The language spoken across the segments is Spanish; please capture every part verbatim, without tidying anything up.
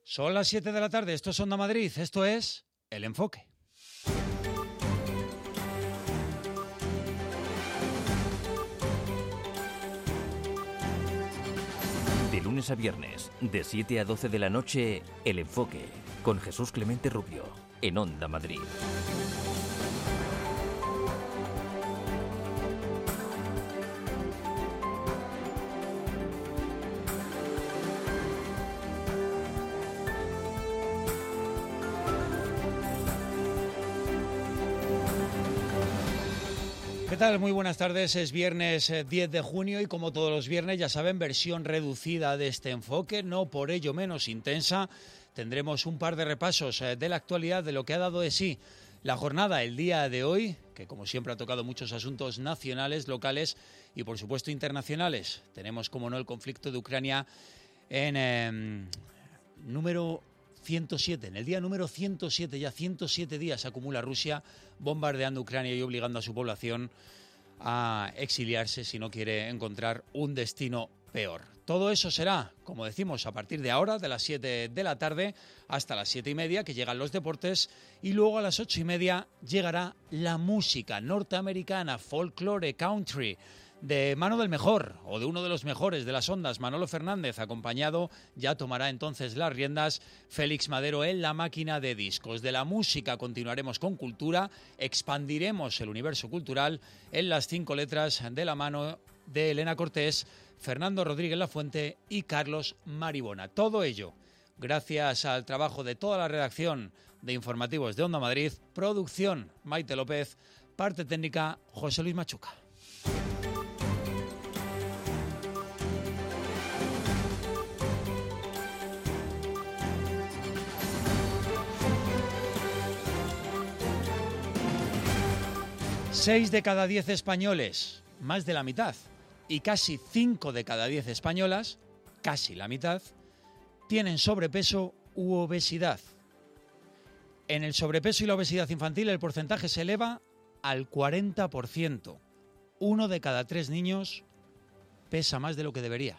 Son las siete de la tarde, esto es Onda Madrid, esto es El Enfoque. De lunes a viernes, de siete a doce de la noche, El Enfoque, con Jesús Clemente Rubio, en Onda Madrid. ¿Qué tal? Muy buenas tardes, es viernes diez de junio y como todos los viernes, ya saben, versión reducida de este enfoque, no por ello menos intensa. Tendremos un par de repasos de la actualidad, de lo que ha dado de sí la jornada el día de hoy, que como siempre ha tocado muchos asuntos nacionales, locales y por supuesto internacionales. Tenemos, como no, el conflicto de Ucrania en eh, número ciento siete, en el día número ciento siete, ya ciento siete días acumula Rusia bombardeando Ucrania y obligando a su población a exiliarse si no quiere encontrar un destino peor. Todo eso será, como decimos, a partir de ahora, de las siete de la tarde hasta las siete y media, que llegan los deportes, y luego a las ocho y media llegará la música norteamericana, folclore, country, de mano del mejor, o de uno de los mejores de las ondas, Manolo Fernández, acompañado, ya tomará entonces las riendas, Félix Madero en la máquina de discos. De la música continuaremos con cultura, expandiremos el universo cultural en las cinco letras de la mano de Elena Cortés, Fernando Rodríguez Lafuente y Carlos Maribona. Todo ello gracias al trabajo de toda la redacción de informativos de Onda Madrid, producción Maite López, parte técnica José Luis Machuca. Seis de cada diez españoles, más de la mitad, y casi cinco de cada diez españolas, casi la mitad, tienen sobrepeso u obesidad. En el sobrepeso y la obesidad infantil el porcentaje se eleva al cuarenta por ciento. Uno de cada tres niños pesa más de lo que debería.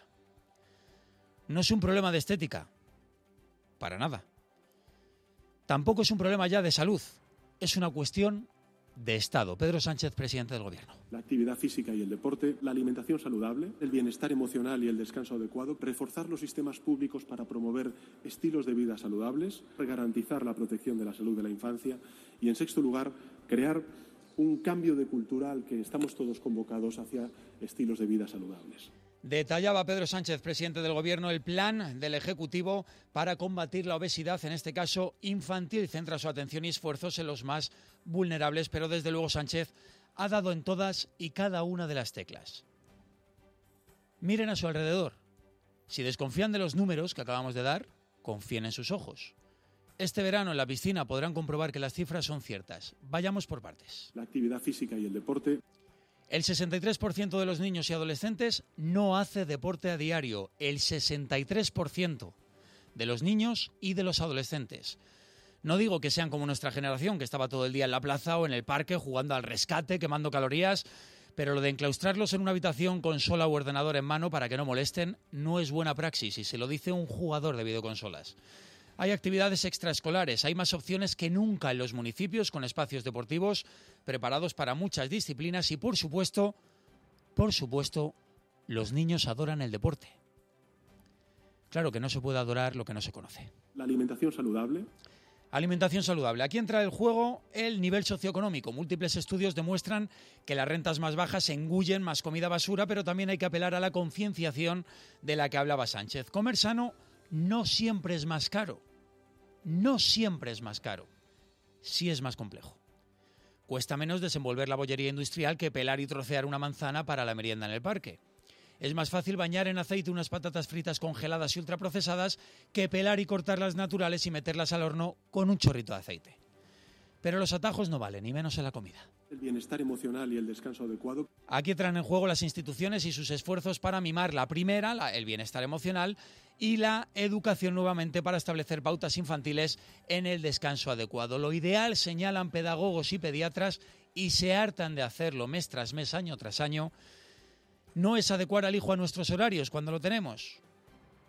No es un problema de estética, para nada. Tampoco es un problema ya de salud, es una cuestión de Estado. Pedro Sánchez, presidente del Gobierno. La actividad física y el deporte, la alimentación saludable, el bienestar emocional y el descanso adecuado, reforzar los sistemas públicos para promover estilos de vida saludables, garantizar la protección de la salud de la infancia y, en sexto lugar, crear un cambio de cultural que estamos todos convocados hacia estilos de vida saludables. Detallaba Pedro Sánchez, presidente del Gobierno, el plan del Ejecutivo para combatir la obesidad, en este caso infantil. Centra su atención y esfuerzos en los más vulnerables, pero desde luego Sánchez ha dado en todas y cada una de las teclas. Miren a su alrededor. Si desconfían de los números que acabamos de dar, confíen en sus ojos. Este verano en la piscina podrán comprobar que las cifras son ciertas. Vayamos por partes. La actividad física y el deporte. El sesenta y tres por ciento de los niños y adolescentes no hace deporte a diario. El sesenta y tres por ciento de los niños y de los adolescentes. No digo que sean como nuestra generación, que estaba todo el día en la plaza o en el parque jugando al rescate, quemando calorías, pero lo de enclaustrarlos en una habitación con consola u ordenador en mano para que no molesten no es buena praxis, y se lo dice un jugador de videoconsolas. Hay actividades extraescolares, hay más opciones que nunca en los municipios, con espacios deportivos preparados para muchas disciplinas y, por supuesto, por supuesto, los niños adoran el deporte. Claro que no se puede adorar lo que no se conoce. La alimentación saludable. Alimentación saludable. Aquí entra en juego el nivel socioeconómico. Múltiples estudios demuestran que las rentas más bajas engullen más comida basura, pero también hay que apelar a la concienciación de la que hablaba Sánchez. Comer sano no siempre es más caro, no siempre es más caro, sí es más complejo. Cuesta menos desenvolver la bollería industrial que pelar y trocear una manzana para la merienda en el parque. Es más fácil bañar en aceite unas patatas fritas congeladas y ultraprocesadas que pelar y cortar las naturales y meterlas al horno con un chorrito de aceite. Pero los atajos no valen, ni menos en la comida. El bienestar emocional y el descanso adecuado. Aquí entran en juego las instituciones y sus esfuerzos para mimar la primera, la, el bienestar emocional, y la educación nuevamente para establecer pautas infantiles en el descanso adecuado. Lo ideal, señalan pedagogos y pediatras, y se hartan de hacerlo mes tras mes, año tras año, no es adecuar al hijo a nuestros horarios cuando lo tenemos.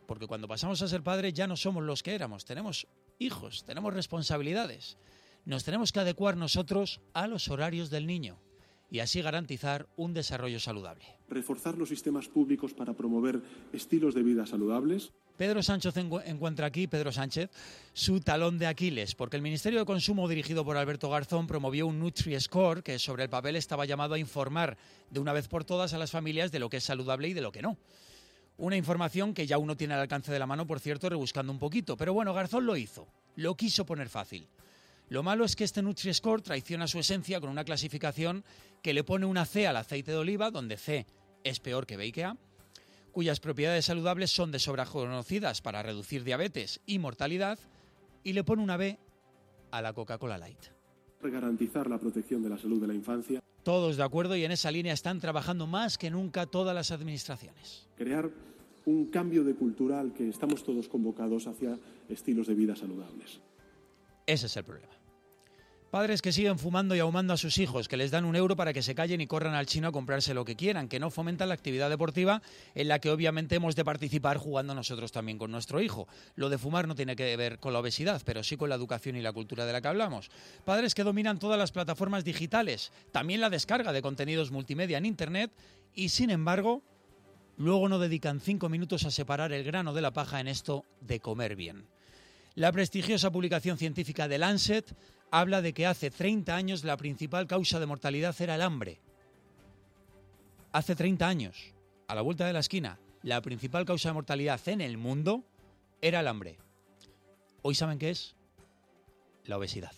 Porque cuando pasamos a ser padres ya no somos los que éramos, tenemos hijos, tenemos responsabilidades. Nos tenemos que adecuar nosotros a los horarios del niño y así garantizar un desarrollo saludable. Reforzar los sistemas públicos para promover estilos de vida saludables. Pedro Sánchez encuentra aquí, Pedro Sánchez, su talón de Aquiles, porque el Ministerio de Consumo, dirigido por Alberto Garzón, promovió un Nutri-Score que sobre el papel estaba llamado a informar de una vez por todas a las familias de lo que es saludable y de lo que no. Una información que ya uno tiene al alcance de la mano, por cierto, rebuscando un poquito. Pero bueno, Garzón lo hizo, lo quiso poner fácil. Lo malo es que este Nutri-Score traiciona su esencia con una clasificación que le pone una C al aceite de oliva, donde C es peor que B y que A, cuyas propiedades saludables son de sobra conocidas para reducir diabetes y mortalidad, y le pone una B a la Coca-Cola Light. Garantizar la protección de la salud de la infancia. Todos de acuerdo y en esa línea están trabajando más que nunca todas las administraciones. Crear un cambio de cultura al que estamos todos convocados hacia estilos de vida saludables. Ese es el problema. Padres que siguen fumando y ahumando a sus hijos, que les dan un euro para que se callen y corran al chino a comprarse lo que quieran, que no fomentan la actividad deportiva en la que obviamente hemos de participar jugando nosotros también con nuestro hijo. Lo de fumar no tiene que ver con la obesidad, pero sí con la educación y la cultura de la que hablamos. Padres que dominan todas las plataformas digitales, también la descarga de contenidos multimedia en Internet y, sin embargo, luego no dedican cinco minutos a separar el grano de la paja en esto de comer bien. La prestigiosa publicación científica The Lancet habla de que hace treinta años la principal causa de mortalidad era el hambre. Hace treinta años, a la vuelta de la esquina, la principal causa de mortalidad en el mundo era el hambre. Hoy ¿saben qué es? La obesidad.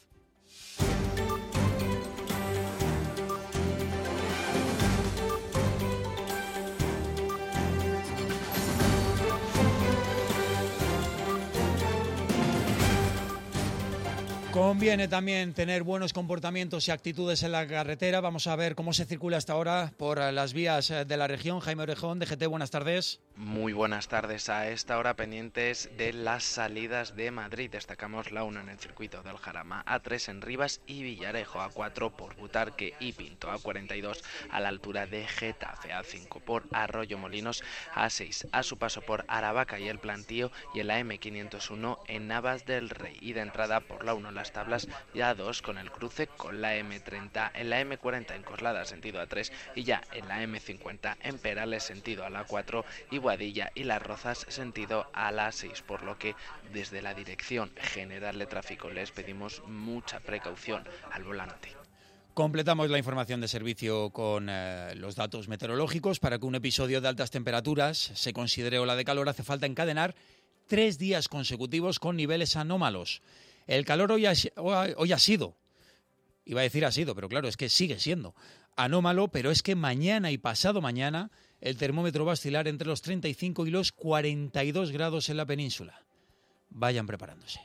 Conviene también tener buenos comportamientos y actitudes en la carretera. Vamos a ver cómo se circula hasta ahora por las vías de la región. Jaime Orejón, D G T, buenas tardes. Muy buenas tardes. A esta hora pendientes de las salidas de Madrid. Destacamos la uno en el circuito del Jarama, A tres en Rivas y Villarejo, A cuatro por Butarque y Pinto, A cuarenta y dos a la altura de Getafe, A cinco por Arroyo Molinos, A seis a su paso por Aravaca y el Plantío y el A M quinientos uno en Navas del Rey. Y de entrada por la uno las tablas y A dos con el cruce con la M treinta, en la M cuarenta en Coslada sentido A tres y ya en la M cincuenta en Perales sentido a la cuatro y Boadilla y Las Rozas sentido a la seis, por lo que desde la Dirección General de Tráfico les pedimos mucha precaución al volante. Completamos la información de servicio con eh, los datos meteorológicos. Para que un episodio de altas temperaturas se considere ola de calor hace falta encadenar tres días consecutivos con niveles anómalos. El calor hoy ha, hoy ha sido, iba a decir ha sido, pero claro, es que sigue siendo anómalo, pero es que mañana y pasado mañana el termómetro va a oscilar entre los treinta y cinco y los cuarenta y dos grados en la península. Vayan preparándose.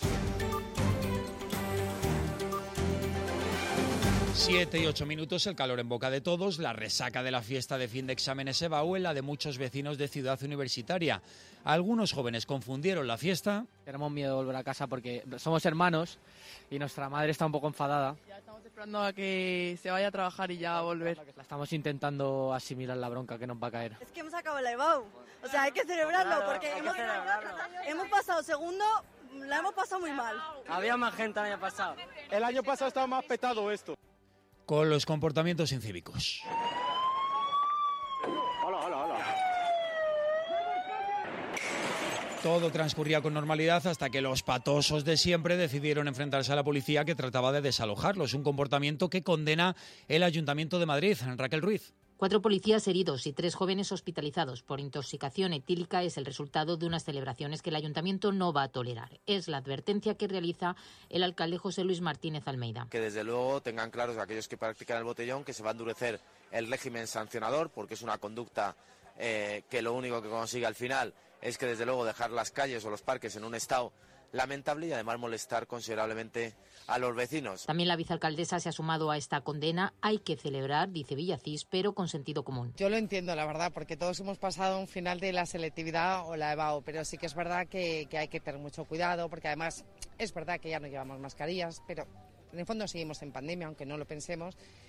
Siete y ocho minutos, el calor en boca de todos, la resaca de la fiesta de fin de exámenes EBAU en la de muchos vecinos de Ciudad Universitaria. Algunos jóvenes confundieron la fiesta. Tenemos miedo de volver a casa porque somos hermanos y nuestra madre está un poco enfadada. Ya estamos esperando a que se vaya a trabajar y ya a volver. La estamos intentando asimilar la bronca que nos va a caer. Es que hemos acabado la EBAU, o sea, hay que celebrarlo porque hemos, hemos pasado segundo, la hemos pasado muy mal. Había más gente el año pasado. El año pasado estaba más petado esto. Con los comportamientos incívicos. Hola, hola, hola. Todo transcurría con normalidad hasta que los patosos de siempre decidieron enfrentarse a la policía que trataba de desalojarlos. Un comportamiento que condena el Ayuntamiento de Madrid. Raquel Ruiz. Cuatro policías heridos y tres jóvenes hospitalizados por intoxicación etílica es el resultado de unas celebraciones que el Ayuntamiento no va a tolerar. Es la advertencia que realiza el alcalde José Luis Martínez Almeida. Que desde luego tengan claros aquellos que practican el botellón que se va a endurecer el régimen sancionador porque es una conducta eh, que lo único que consigue al final es que desde luego dejar las calles o los parques en un estado lamentable y además molestar considerablemente a los vecinos. También la vicealcaldesa se ha sumado a esta condena. Hay que celebrar, dice Villacís, pero con sentido común. Yo lo entiendo, la verdad, porque todos hemos pasado un final de la selectividad o la EBAU, pero sí que es verdad que, que hay que tener mucho cuidado, porque además es verdad que ya no llevamos mascarillas, pero en el fondo seguimos en pandemia, aunque no lo pensemos.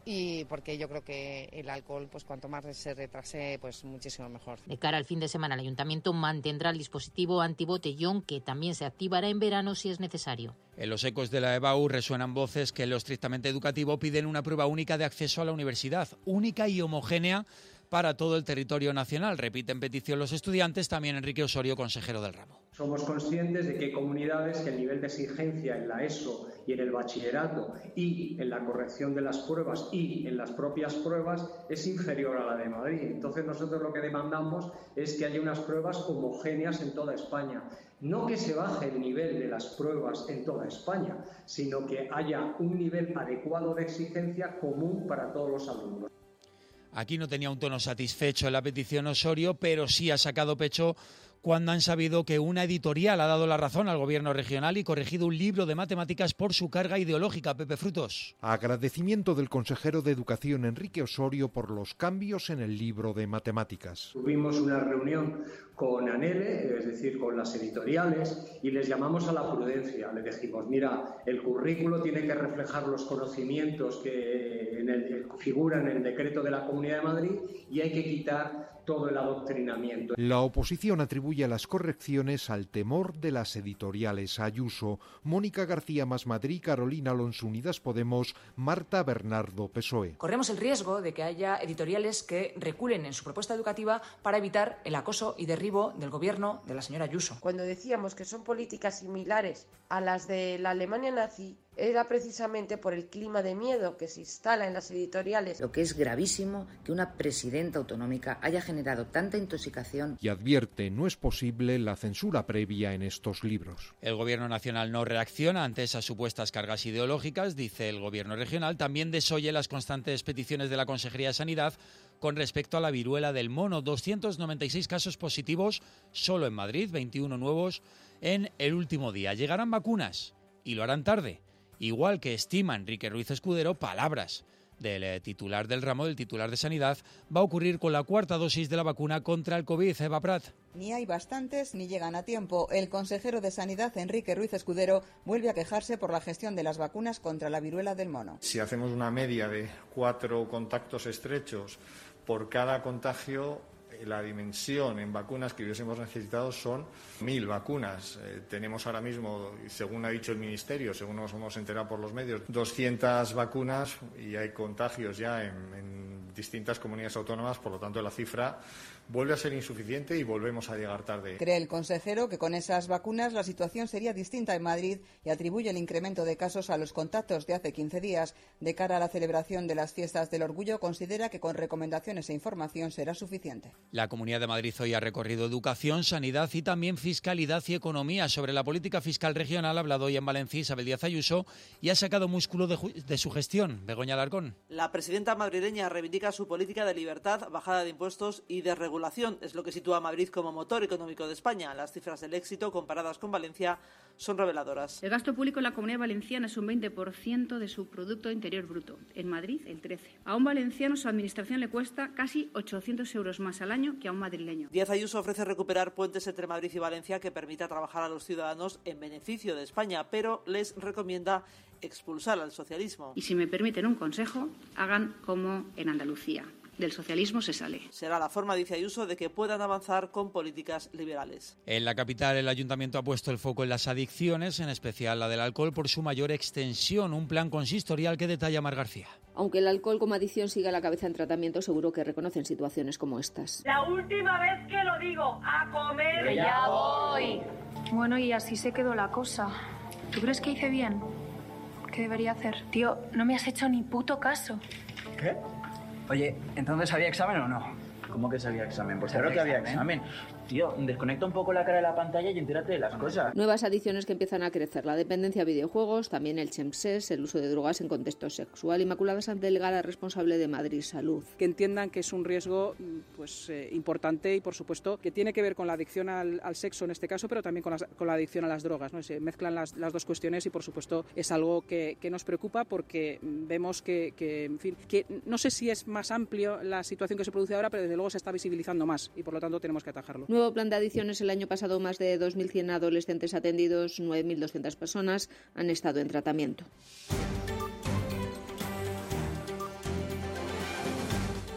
y porque yo creo que el alcohol, pues cuanto más se retrase, pues muchísimo mejor. De cara al fin de semana, el Ayuntamiento mantendrá el dispositivo antibotellón, que también se activará en verano si es necesario. En los ecos de la E B A U resuenan voces que en lo estrictamente educativo piden una prueba única de acceso a la universidad, única y homogénea para todo el territorio nacional. Repiten petición los estudiantes, también Enrique Osorio, consejero del ramo. Somos conscientes de que hay comunidades que el nivel de exigencia en la ESO y en el bachillerato y en la corrección de las pruebas y en las propias pruebas es inferior a la de Madrid. Entonces nosotros lo que demandamos es que haya unas pruebas homogéneas en toda España. No que se baje el nivel de las pruebas en toda España, sino que haya un nivel adecuado de exigencia común para todos los alumnos. Aquí no tenía un tono satisfecho en la petición Osorio, pero sí ha sacado pecho cuando han sabido que una editorial ha dado la razón al gobierno regional y corregido un libro de matemáticas por su carga ideológica. Pepe Frutos. Agradecimiento del consejero de Educación Enrique Osorio por los cambios en el libro de matemáticas. Tuvimos una reunión con ANELE, es decir, con las editoriales, y les llamamos a la prudencia. Les dijimos, mira, el currículo tiene que reflejar los conocimientos que en el, figuran en el decreto de la Comunidad de Madrid y hay que quitar todo el adoctrinamiento. La oposición atribuye las correcciones al temor de las editoriales Ayuso, Mónica García Más Madrid, Carolina Alonso Unidas Podemos, Marta Bernardo P S O E. Corremos el riesgo de que haya editoriales que reculen en su propuesta educativa para evitar el acoso y derribo del gobierno de la señora Ayuso. Cuando decíamos que son políticas similares a las de la Alemania nazi, era precisamente por el clima de miedo que se instala en las editoriales. Lo que es gravísimo que una presidenta autonómica haya generado tanta intoxicación. Y advierte, no es posible la censura previa en estos libros. El Gobierno nacional no reacciona ante esas supuestas cargas ideológicas, dice el Gobierno regional. También desoye las constantes peticiones de la Consejería de Sanidad con respecto a la viruela del mono. doscientos noventa y seis casos positivos solo en Madrid, veintiuno nuevos en el último día. Llegarán vacunas y lo harán tarde. Igual que estima Enrique Ruiz Escudero, palabras del titular del ramo, del titular de Sanidad, va a ocurrir con la cuarta dosis de la vacuna contra el COVID. Eva Prat. Ni hay bastantes ni llegan a tiempo. El consejero de Sanidad, Enrique Ruiz Escudero, vuelve a quejarse por la gestión de las vacunas contra la viruela del mono. Si hacemos una media de cuatro contactos estrechos por cada contagio, la dimensión en vacunas que hubiésemos necesitado son mil vacunas. Eh, tenemos ahora mismo, según ha dicho el Ministerio, según nos hemos enterado por los medios, doscientas vacunas y hay contagios ya en, en distintas comunidades autónomas, por lo tanto la cifra vuelve a ser insuficiente y volvemos a llegar tarde. Cree el consejero que con esas vacunas la situación sería distinta en Madrid y atribuye el incremento de casos a los contactos de hace quince días. De cara a la celebración de las fiestas del orgullo, considera que con recomendaciones e información será suficiente. La Comunidad de Madrid hoy ha recorrido educación, sanidad y también fiscalidad y economía. Sobre la política fiscal regional ha hablado hoy en Valencia Isabel Díaz Ayuso y ha sacado músculo de, de su gestión. Begoña Alarcón. La presidenta madrileña reivindica su política de libertad, bajada de impuestos y de regulación. Es lo que sitúa a Madrid como motor económico de España. Las cifras del éxito comparadas con Valencia son reveladoras. El gasto público en la Comunidad Valenciana es un veinte por ciento de su Producto Interior Bruto. En Madrid, el trece por ciento. A un valenciano su administración le cuesta casi ochocientos euros más al año que a un madrileño. Díaz Ayuso ofrece recuperar puentes entre Madrid y Valencia que permita trabajar a los ciudadanos en beneficio de España, pero les recomienda expulsar al socialismo. Y si me permiten un consejo, hagan como en Andalucía. Del socialismo se sale. Será la forma, dice Ayuso, de que puedan avanzar con políticas liberales. En la capital, el Ayuntamiento ha puesto el foco en las adicciones, en especial la del alcohol, por su mayor extensión. Un plan consistorial que detalla Mar García. Aunque el alcohol como adicción siga a la cabeza en tratamiento, seguro que reconocen situaciones como estas. La última vez que lo digo, a comer. Que ya voy. Bueno, y así se quedó la cosa. ¿Tú crees que hice bien? ¿Qué debería hacer? Tío, no me has hecho ni puto caso. ¿Qué? Oye, ¿entonces había examen o no? ¿Cómo que sabía examen? Pues claro que había examen. Tío, desconecta un poco la cara de la pantalla y entérate de las cosas. Nuevas adicciones que empiezan a crecer. La dependencia a videojuegos, también el chemsex, el uso de drogas en contexto sexual. Inmaculada Sanz, delegada responsable de Madrid Salud. Que entiendan que es un riesgo pues eh, importante y, por supuesto, que tiene que ver con la adicción al, al sexo en este caso, pero también con, las, con la adicción a las drogas, ¿no? Se mezclan las, las dos cuestiones y, por supuesto, es algo que, que nos preocupa porque vemos que, que, en fin, que no sé si es más amplio la situación que se produce ahora, pero desde luego se está visibilizando más y, por lo tanto, tenemos que atajarlo. Nuevo plan de adicciones. El año pasado más de dos mil cien adolescentes atendidos, nueve mil doscientas personas han estado en tratamiento.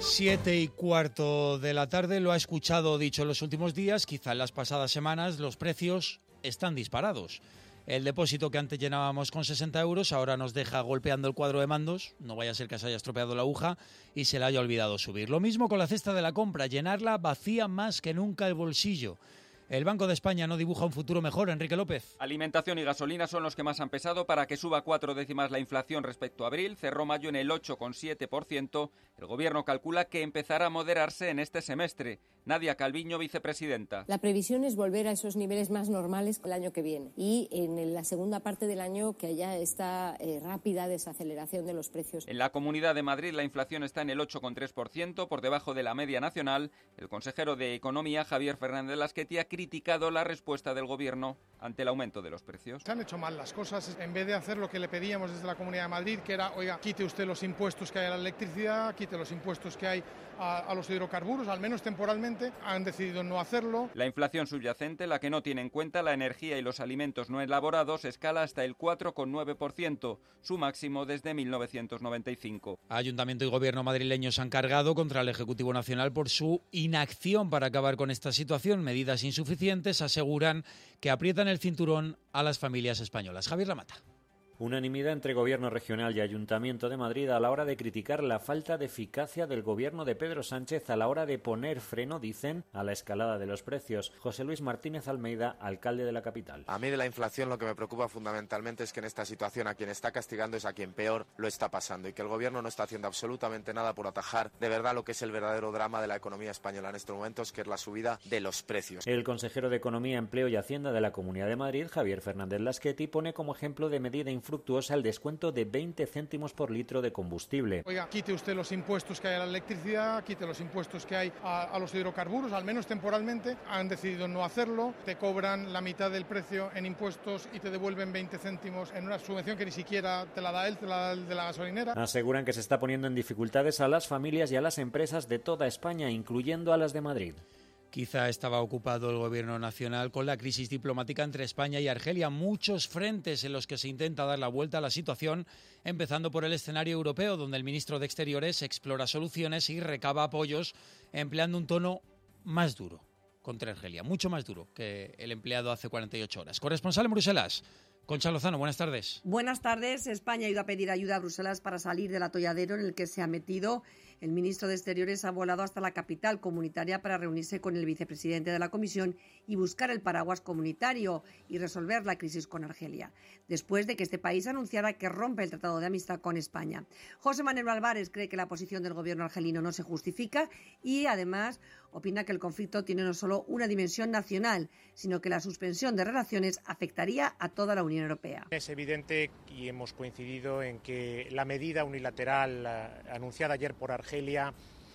Siete y cuarto de la tarde, lo ha escuchado dicho en los últimos días, quizá en las pasadas semanas los precios están disparados. El depósito que antes llenábamos con sesenta euros ahora nos deja golpeando el cuadro de mandos, no vaya a ser que se haya estropeado la aguja y se le haya olvidado subir. Lo mismo con la cesta de la compra, llenarla vacía más que nunca el bolsillo. El Banco de España no dibuja un futuro mejor, Enrique López. Alimentación y gasolina son los que más han pesado para que suba cuatro décimas la inflación respecto a abril. Cerró mayo en el ocho coma siete por ciento. El Gobierno calcula que empezará a moderarse en este semestre. Nadia Calviño, vicepresidenta. La previsión es volver a esos niveles más normales el año que viene y en la segunda parte del año que haya esta eh, rápida desaceleración de los precios. En la Comunidad de Madrid la inflación está en el ocho coma tres por ciento, por debajo de la media nacional. El consejero de Economía, Javier Fernández Lasqueti, ha criticado la respuesta del Gobierno ante el aumento de los precios. Se han hecho mal las cosas. En vez de hacer lo que le pedíamos desde la Comunidad de Madrid, que era, oiga, quite usted los impuestos que hay a la electricidad, quite los impuestos que hay a, a los hidrocarburos, al menos temporalmente, han decidido no hacerlo. La inflación subyacente, la que no tiene en cuenta la energía y los alimentos no elaborados, escala hasta el cuatro coma nueve por ciento, su máximo desde mil novecientos noventa y cinco. Ayuntamiento y Gobierno madrileños se han cargado contra el Ejecutivo Nacional por su inacción para acabar con esta situación. Medidas insuficientes aseguran que aprietan el cinturón a las familias españolas. Javier Lamata. Unanimidad entre Gobierno regional y Ayuntamiento de Madrid a la hora de criticar la falta de eficacia del Gobierno de Pedro Sánchez a la hora de poner freno, dicen, a la escalada de los precios. José Luis Martínez Almeida, alcalde de la capital. A mí de la inflación lo que me preocupa fundamentalmente es que en esta situación a quien está castigando es a quien peor lo está pasando y que el Gobierno no está haciendo absolutamente nada por atajar de verdad lo que es el verdadero drama de la economía española en estos momentos, que es la subida de los precios. El consejero de Economía, Empleo y Hacienda de la Comunidad de Madrid, Javier Fernández Lasqueti, pone como ejemplo de medida infructuosa el descuento de veinte céntimos por litro de combustible. Oiga, quite usted los impuestos que hay a la electricidad, quite los impuestos que hay a, a los hidrocarburos, al menos temporalmente. Han decidido no hacerlo, te cobran la mitad del precio en impuestos y te devuelven veinte céntimos en una subvención que ni siquiera te la da él, te la da el de la gasolinera. Aseguran que se está poniendo en dificultades a las familias y a las empresas de toda España, incluyendo a las de Madrid. Quizá estaba ocupado el Gobierno nacional con la crisis diplomática entre España y Argelia. Muchos frentes en los que se intenta dar la vuelta a la situación, empezando por el escenario europeo, donde el ministro de Exteriores explora soluciones y recaba apoyos, empleando un tono más duro contra Argelia, mucho más duro que el empleado hace cuarenta y ocho horas. Corresponsal en Bruselas, Concha Lozano, buenas tardes. Buenas tardes. España ha ido a pedir ayuda a Bruselas para salir del atolladero en el que se ha metido. El ministro de Exteriores ha volado hasta la capital comunitaria para reunirse con el vicepresidente de la Comisión y buscar el paraguas comunitario y resolver la crisis con Argelia, después de que este país anunciara que rompe el Tratado de Amistad con España. José Manuel Álvarez cree que la posición del gobierno argelino no se justifica y, además, opina que el conflicto tiene no solo una dimensión nacional, sino que la suspensión de relaciones afectaría a toda la Unión Europea. Es evidente y hemos coincidido en que la medida unilateral uh, anunciada ayer por Argelia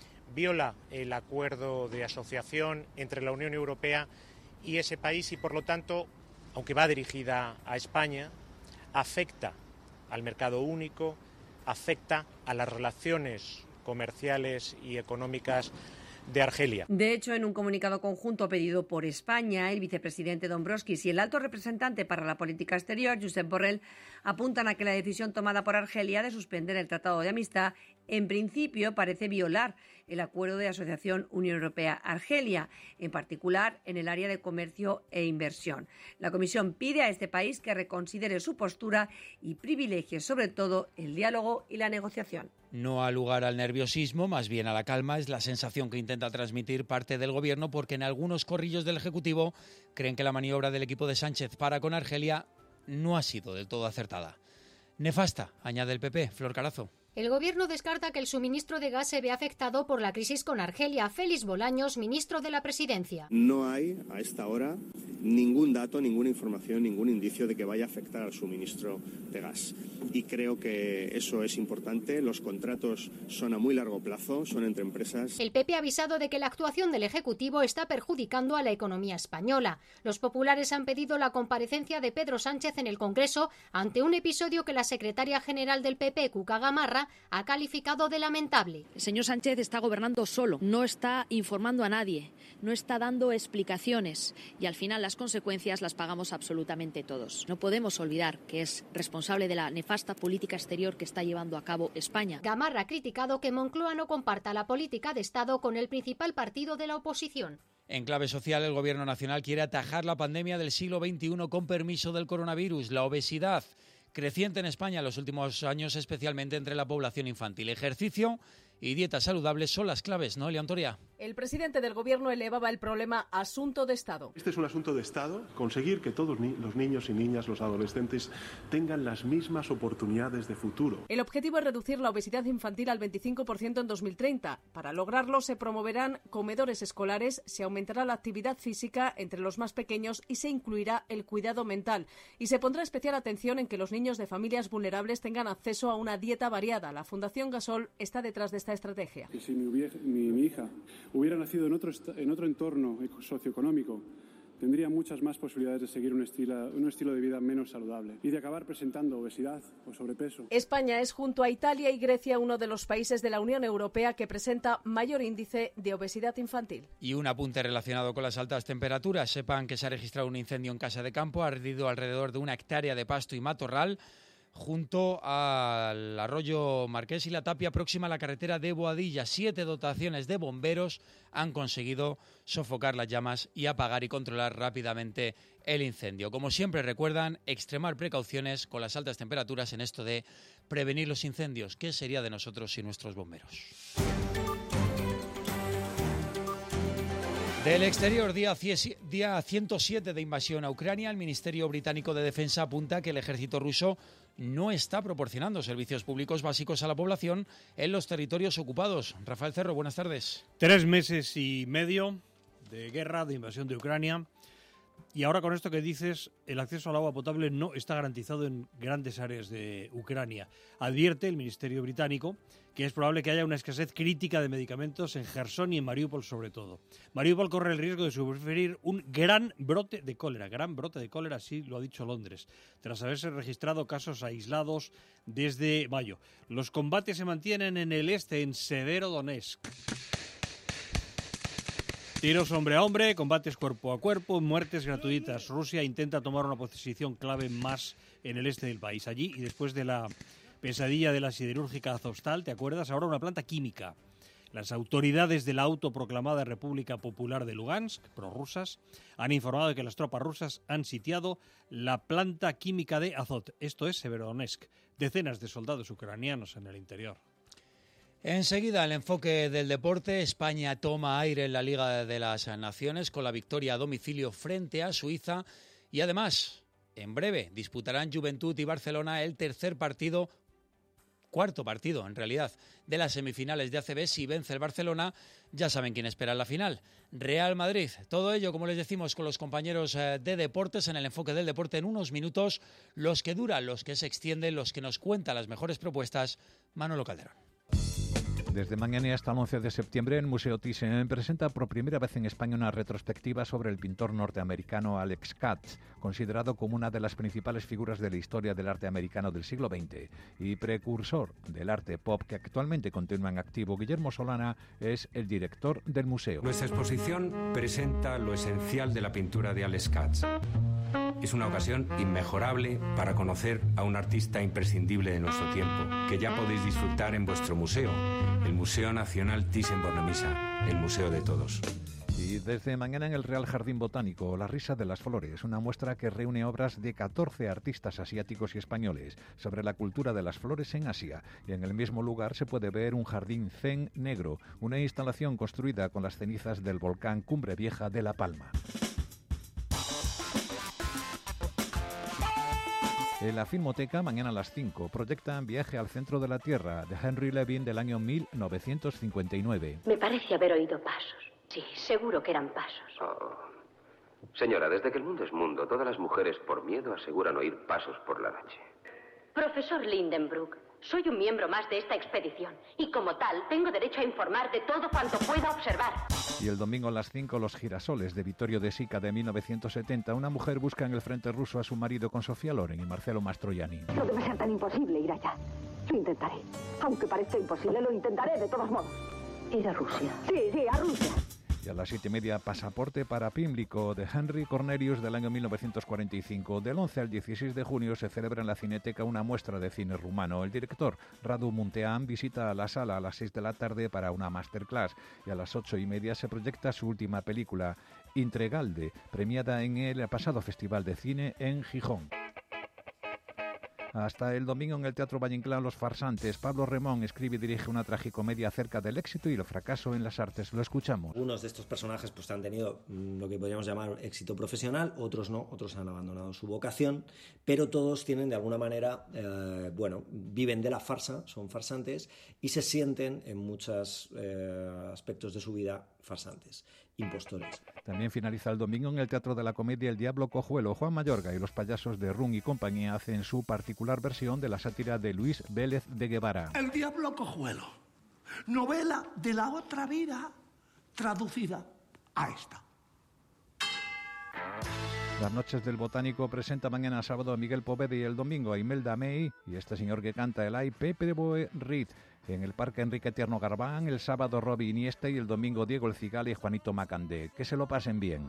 viola el acuerdo de asociación entre la Unión Europea y ese país y, por lo tanto, aunque va dirigida a España, afecta al mercado único, afecta a las relaciones comerciales y económicas de Argelia. De hecho, en un comunicado conjunto pedido por España, el vicepresidente Dombrovskis y el alto representante para la política exterior, Josep Borrell, apuntan a que la decisión tomada por Argelia de suspender el Tratado de Amistad en principio parece violar el acuerdo de asociación Unión Europea-Argelia, en particular en el área de comercio e inversión. La Comisión pide a este país que reconsidere su postura y privilegie sobre todo el diálogo y la negociación. No ha lugar al nerviosismo, más bien a la calma, es la sensación que intenta transmitir parte del Gobierno, porque en algunos corrillos del Ejecutivo creen que la maniobra del equipo de Sánchez para con Argelia no ha sido del todo acertada. Nefasta, añade el P P, Flor Carazo. El Gobierno descarta que el suministro de gas se vea afectado por la crisis con Argelia. Félix Bolaños, ministro de la Presidencia. No hay, a esta hora, ningún dato, ninguna información, ningún indicio de que vaya a afectar al suministro de gas. Y creo que eso es importante. Los contratos son a muy largo plazo, son entre empresas. El P P ha avisado de que la actuación del Ejecutivo está perjudicando a la economía española. Los populares han pedido la comparecencia de Pedro Sánchez en el Congreso ante un episodio que la secretaria general del P P, Cuca Gamarra, España ha calificado de lamentable. El señor Sánchez está gobernando solo, no está informando a nadie, no está dando explicaciones y al final las consecuencias las pagamos absolutamente todos. No podemos olvidar que es responsable de la nefasta política exterior que está llevando a cabo España. Gamarra ha criticado que Moncloa no comparta la política de Estado con el principal partido de la oposición. En clave social, el Gobierno nacional quiere atajar la pandemia del siglo veintiuno con permiso del coronavirus, la obesidad, creciente en España en los últimos años, especialmente entre la población infantil. Ejercicio y dieta saludable son las claves, ¿no, Elian Toria? El presidente del Gobierno elevaba el problema a asunto de Estado. Este es un asunto de Estado, conseguir que todos los niños y niñas, los adolescentes, tengan las mismas oportunidades de futuro. El objetivo es reducir la obesidad infantil al veinticinco por ciento en dos mil treinta. Para lograrlo se promoverán comedores escolares, se aumentará la actividad física entre los más pequeños y se incluirá el cuidado mental. Y se pondrá especial atención en que los niños de familias vulnerables tengan acceso a una dieta variada. La Fundación Gasol está detrás de esta estrategia. Si mi, mi, mi hija hubiera nacido en otro, en otro entorno socioeconómico, tendría muchas más posibilidades de seguir un estilo, un estilo de vida menos saludable y de acabar presentando obesidad o sobrepeso. España es, junto a Italia y Grecia, uno de los países de la Unión Europea que presenta mayor índice de obesidad infantil. Y un apunte relacionado con las altas temperaturas. Sepan que se ha registrado un incendio en Casa de Campo, ha ardido alrededor de una hectárea de pasto y matorral junto al arroyo Marqués y la Tapia, próxima a la carretera de Boadilla. Siete dotaciones de bomberos han conseguido sofocar las llamas y apagar y controlar rápidamente el incendio. Como siempre recuerdan, extremar precauciones con las altas temperaturas en esto de prevenir los incendios. ¿Qué sería de nosotros sin nuestros bomberos? Del exterior, día, día ciento siete de invasión a Ucrania, el Ministerio Británico de Defensa apunta que el ejército ruso no está proporcionando servicios públicos básicos a la población en los territorios ocupados. Rafael Cerro, buenas tardes. Tres meses y medio de guerra, de invasión de Ucrania. Y ahora con esto que dices, el acceso al agua potable no está garantizado en grandes áreas de Ucrania. Advierte el Ministerio Británico que es probable que haya una escasez crítica de medicamentos en Jersón y en Mariupol sobre todo. Mariupol corre el riesgo de sufrir un gran brote de cólera, gran brote de cólera, así lo ha dicho Londres, tras haberse registrado casos aislados desde mayo. Los combates se mantienen en el este, en Severodonetsk. Tiros hombre a hombre, combates cuerpo a cuerpo, muertes gratuitas. Rusia intenta tomar una posición clave más en el este del país. Allí, y después de la pesadilla de la siderúrgica Azovstal, ¿te acuerdas? Ahora una planta química. Las autoridades de la autoproclamada República Popular de Lugansk, prorrusas, han informado de que las tropas rusas han sitiado la planta química de Azot. Esto es Severodonetsk. Decenas de soldados ucranianos en el interior. Enseguida, el enfoque del deporte. España toma aire en la Liga de las Naciones con la victoria a domicilio frente a Suiza. Y además, en breve, disputarán Juventud y Barcelona el tercer partido, cuarto partido en realidad, de las semifinales de A C B. Si vence el Barcelona, ya saben quién espera en la final. Real Madrid. Todo ello, como les decimos, con los compañeros de deportes en el enfoque del deporte en unos minutos. Los que duran, los que se extienden, los que nos cuentan las mejores propuestas. Manolo Calderón. Desde mañana hasta el once de septiembre, el Museo Thyssen presenta por primera vez en España una retrospectiva sobre el pintor norteamericano Alex Katz, considerado como una de las principales figuras de la historia del arte americano del siglo veinte y precursor del arte pop que actualmente continúa en activo. Guillermo Solana es el director del museo. Nuestra exposición presenta lo esencial de la pintura de Alex Katz. Es una ocasión inmejorable para conocer a un artista imprescindible de nuestro tiempo, que ya podéis disfrutar en vuestro museo, el Museo Nacional Thyssen-Bornemisza, el museo de todos. Y desde mañana en el Real Jardín Botánico, La Risa de las Flores, una muestra que reúne obras de catorce artistas asiáticos y españoles sobre la cultura de las flores en Asia. Y en el mismo lugar se puede ver un jardín zen negro, una instalación construida con las cenizas del volcán Cumbre Vieja de La Palma. En la Filmoteca, mañana a las cinco, proyectan Viaje al centro de la Tierra, de Henry Levin, del año mil novecientos cincuenta y nueve. Me parece haber oído pasos. Sí, seguro que eran pasos. Oh. Señora, desde que el mundo es mundo, todas las mujeres por miedo aseguran oír pasos por la noche. Profesor Lindenbrook, soy un miembro más de esta expedición y como tal tengo derecho a informar de todo cuanto pueda observar. Y el domingo a las cinco, Los girasoles, de Vittorio De Sica, de mil novecientos setenta. Una mujer busca en el frente ruso a su marido con Sofía Loren y Marcelo Mastroianni. No debe ser tan imposible ir allá. Lo intentaré. Aunque parezca imposible, lo intentaré de todos modos. Ir a Rusia. Sí, sí, a Rusia. Y a las siete y media, Pasaporte para Pímlico, de Henry Cornelius, del año mil novecientos cuarenta y cinco. Del once al dieciséis de junio se celebra en la Cineteca una muestra de cine rumano. El director Radu Muntean visita la sala a las seis de la tarde para una masterclass. Y a las ocho y media se proyecta su última película, Intregalde, premiada en el pasado Festival de Cine en Gijón. Hasta el domingo en el Teatro Valle Inclán, Los Farsantes. Pablo Remón escribe y dirige una tragicomedia acerca del éxito y el fracaso en las artes. Lo escuchamos. Algunos de estos personajes pues han tenido mmm, lo que podríamos llamar éxito profesional, otros no, otros han abandonado su vocación, pero todos tienen de alguna manera, eh, bueno, viven de la farsa, son farsantes y se sienten en muchos eh, aspectos de su vida farsantes, impostores. También finaliza el domingo en el Teatro de la Comedia El Diablo Cojuelo. Juan Mayorga y los payasos de Run y compañía hacen su particular versión de la sátira de Luis Vélez de Guevara. El Diablo Cojuelo, novela de la otra vida traducida a esta. Las noches del Botánico presenta mañana sábado a Miguel Poveda y el domingo a Imelda May y este señor que canta el ay Pepe Boe Reed. En el Parque Enrique Tierno Garbán, el sábado Robbie Iniesta y el domingo Diego El Cigala y Juanito Macandé. Que se lo pasen bien.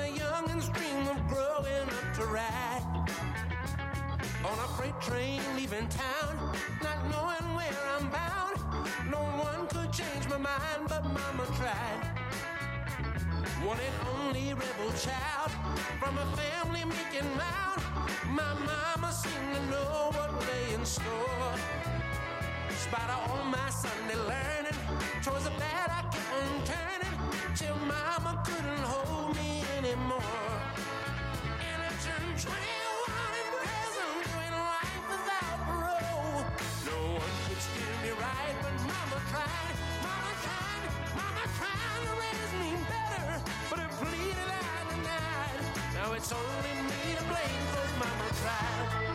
One and only rebel child from a family making loud. My mama seemed to know what lay in store. Despite all my Sunday learning, towards the bad I kept on turning, till mama couldn't hold me anymore. And I turned twenty-one in prison, doing life without parole. No one could steer me right, but mama tried, mama tried, mama tried to raise me better, but it pleaded I denied. Now it's only me to blame, 'cause mama tried.